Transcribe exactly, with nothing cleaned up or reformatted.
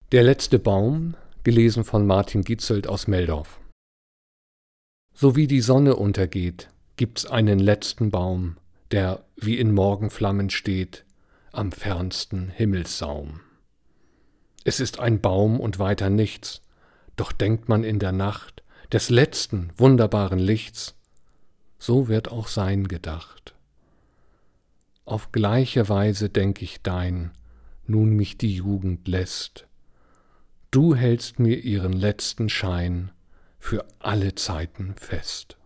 Der letzte Baum, gelesen von Martin Gietzelt aus Meldorf. So wie die Sonne untergeht, gibt's einen letzten Baum, der wie in Morgenflammen steht, am fernsten Himmelssaum. Es ist ein Baum und weiter nichts, doch denkt man in der Nacht des letzten wunderbaren Lichts, so wird auch sein gedacht. Auf gleiche Weise denk ich dein, nun mich die Jugend lässt. Du hältst mir ihren letzten Schein für alle Zeiten fest.